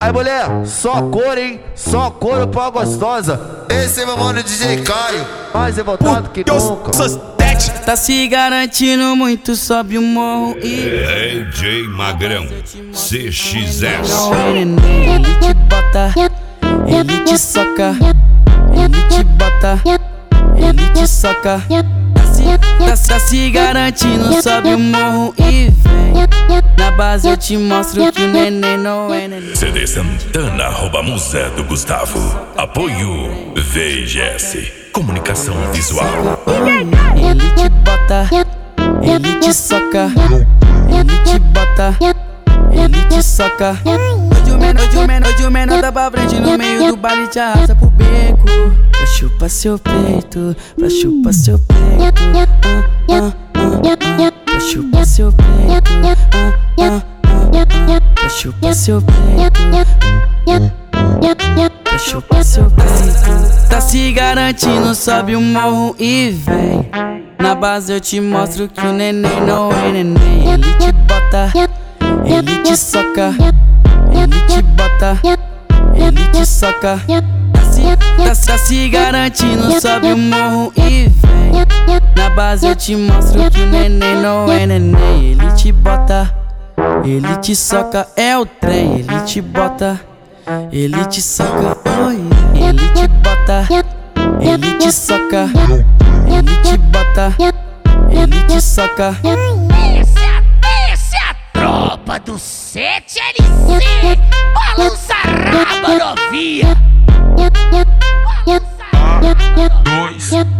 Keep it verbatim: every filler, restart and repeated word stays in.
Aí mulher, só cor, hein? Só couro pra gostosa. Esse é meu mano D J Caio, mais revoltado que nunca. Tá se garantindo muito, sobe o morro e D J Magrão C X S. ele te bota, ele te soca, ele te bota, ele te soca. Tá, tá se garantindo, sobe o morro e vem. Na base eu te mostro que o neném não é neném. C D Santana rouba musa do Gustavo. Apoio V G S Comunicação Visual. Ele te bota, ele te soca, ele te bota, ele te soca. Hoje o menor, hoje o menor, hoje o menor tá pra frente no meio do baile, te arrasta pro beco. Pra chupar seu peito, pra chupar seu peito, ah, ah, ah, ah. Pra chupar seu peito, ah, ah, ah. Pra chupar seu peito, pra chupar seu peito. Tá se garantindo, sobe o morro e vem. Na base eu te mostro que o neném não é neném. Ele te bota, ele te soca, ele te bota, ele te soca. Tá, tá se garantindo, sobe o morro e vem. Na base eu te mostro que o neném não é neném. Ele te bota, ele te soca, é o trem. Ele te bota, ele te soca, oi. Ele te bota, ele te soca, ele te bota, ele te soca. Essa é a, essa é a tropa do sete L C. Balança raba novinha. Dois